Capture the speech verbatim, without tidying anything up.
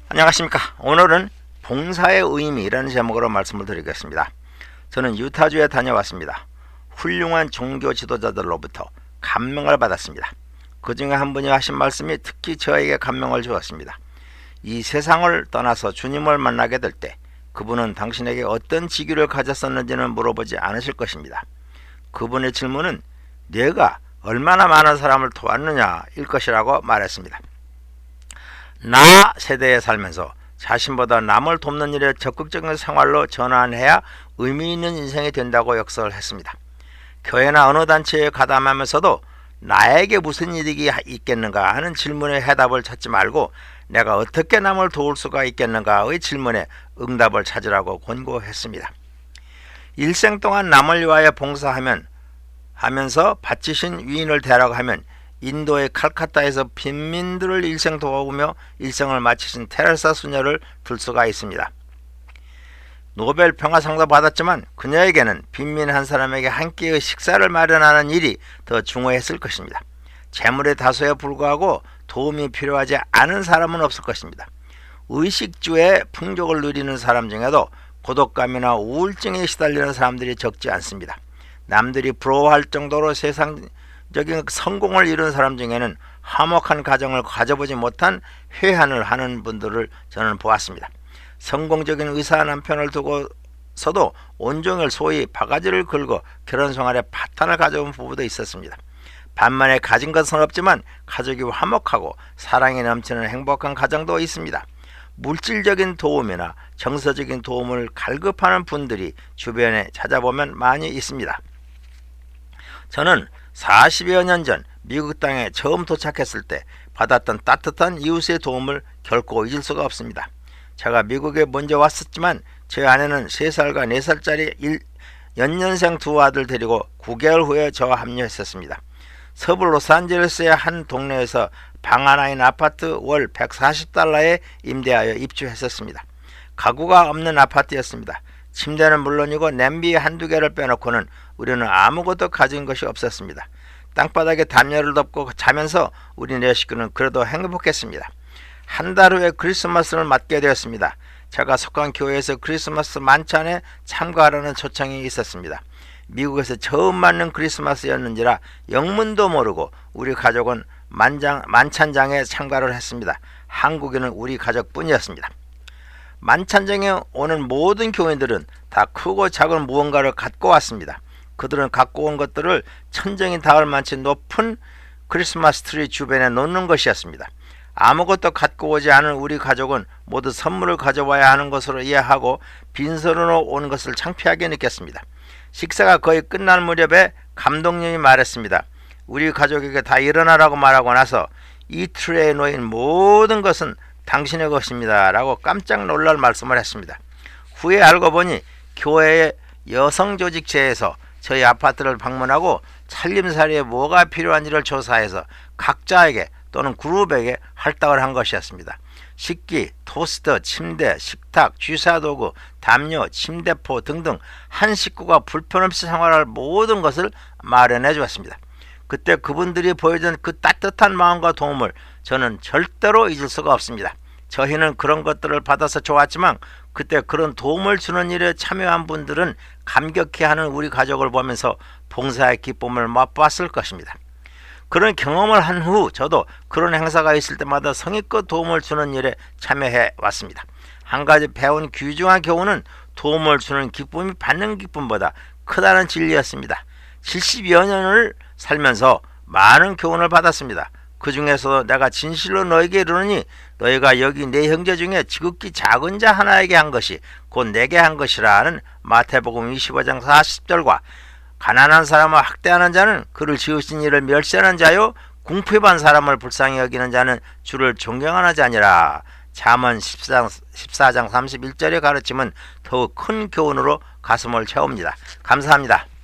안녕하십니까. 오늘은 봉사의 의미라는 제목으로 말씀을 드리겠습니다. 저는 유타주에 다녀왔습니다. 훌륭한 종교 지도자들로부터 감명을 받았습니다. 그 중에 한 분이 하신 말씀이 특히 저에게 감명을 주었습니다. 이 세상을 떠나서 주님을 만나게 될 때 그분은 당신에게 어떤 직위를 가졌었는지는 물어보지 않으실 것입니다. 그분의 질문은 내가 얼마나 많은 사람을 도왔느냐일 것이라고 말했습니다. 나 세대에 살면서 자신보다 남을 돕는 일에 적극적인 생활로 전환해야 의미 있는 인생이 된다고 역설을 했습니다. 교회나 어느 단체에 가담하면서도 나에게 무슨 이득이 있겠는가 하는 질문에 해답을 찾지 말고 내가 어떻게 남을 도울 수가 있겠는가의 질문에 응답을 찾으라고 권고했습니다. 일생 동안 남을 위하여 봉사하면 하면서 바치신 위인을 대라고 하면 인도의 칼카타에서 빈민들을 일생 도우며 일생을 마치신 테레사 수녀를 들 수가 있습니다. 노벨 평화상도 받았지만 그녀에게는 빈민 한 사람에게 한 끼의 식사를 마련하는 일이 더 중요했을 것입니다. 재물의 다소에 불구하고 도움이 필요하지 않은 사람은 없을 것입니다. 의식주의 풍족을 누리는 사람 중에도 고독감이나 우울증에 시달리는 사람들이 적지 않습니다. 남들이 부러워할 정도로 세상적인 성공을 이룬 사람 중에는 화목한 가정을 가져보지 못한 회한을 하는 분들을 저는 보았습니다. 성공적인 의사 남편을 두고서도 온종일 소위 바가지를 긁어 결혼생활에 파탄을 가져온 부부도 있었습니다. 반면에 가진 것은 없지만 가족이 화목하고 사랑이 넘치는 행복한 가정도 있습니다. 물질적인 도움이나 정서적인 도움을 갈급하는 분들이 주변에 찾아보면 많이 있습니다. 저는 사십여 년 전 미국 땅에 처음 도착했을 때 받았던 따뜻한 이웃의 도움을 결코 잊을 수가 없습니다. 제가 미국에 먼저 왔었지만 제 아내는 세 살과 네 살짜리 연년생 두 아들 데리고 구 개월 후에 저와 합류했었습니다. 서부 로스앤젤레스의 한 동네에서 방 하나인 아파트 월 백사십 달러에 임대하여 입주했었습니다. 가구가 없는 아파트였습니다. 침대는 물론이고 냄비 한두 개를 빼놓고는 우리는 아무것도 가진 것이 없었습니다. 땅바닥에 담요를 덮고 자면서 우리 네 식구는 그래도 행복했습니다. 한 달 후에 크리스마스를 맞게 되었습니다. 제가 속한 교회에서 크리스마스 만찬에 참가하라는 초청이 있었습니다. 미국에서 처음 맞는 크리스마스였는지라 영문도 모르고 우리 가족은 만장, 만찬장에 참가를 했습니다. 한국인은 우리 가족뿐이었습니다. 만찬장에 오는 모든 교인들은 다 크고 작은 무언가를 갖고 왔습니다. 그들은 갖고 온 것들을 천정이 닿을 만치 높은 크리스마스 트리 주변에 놓는 것이었습니다. 아무것도 갖고 오지 않은 우리 가족은 모두 선물을 가져와야 하는 것으로 이해하고 빈손으로 온 것을 창피하게 느꼈습니다. 식사가 거의 끝날 무렵에 감독님이 말했습니다. 우리 가족에게 다 일어나라고 말하고 나서 이 트레이에 놓인 모든 것은 당신의 것입니다 라고 깜짝 놀랄 말씀을 했습니다. 후에 알고 보니 교회의 여성조직체에서 저희 아파트를 방문하고 살림살이에 뭐가 필요한지를 조사해서 각자에게 또는 그룹에게 할당을 한 것이었습니다. 식기, 토스터, 침대, 식탁, 취사도구, 담요, 침대포 등등 한 식구가 불편없이 생활할 모든 것을 마련해 주었습니다. 그때 그분들이 보여준 그 따뜻한 마음과 도움을 저는 절대로 잊을 수가 없습니다. 저희는 그런 것들을 받아서 좋았지만 그때 그런 도움을 주는 일에 참여한 분들은 감격해하는 우리 가족을 보면서 봉사의 기쁨을 맛봤을 것입니다. 그런 경험을 한 후 저도 그런 행사가 있을 때마다 성의껏 도움을 주는 일에 참여해 왔습니다. 한 가지 배운 귀중한 교훈은 도움을 주는 기쁨이 받는 기쁨보다 크다는 진리였습니다. 칠십여 년을 살면서 많은 교훈을 받았습니다. 그 중에서도 내가 진실로 너에게 이르노니 너희가 여기 내 형제 중에 지극히 작은 자 하나에게 한 것이 곧 내게 한 것이라는 마태복음 이십오 장 사십 절과 가난한 사람을 학대하는 자는 그를 지으신 이를 멸시하는 자요 궁핍한 사람을 불쌍히 여기는 자는 주를 존경하는 자니라. 잠언 십사 장 삼십일 절의 가르침은 더욱 큰 교훈으로 가슴을 채웁니다. 감사합니다.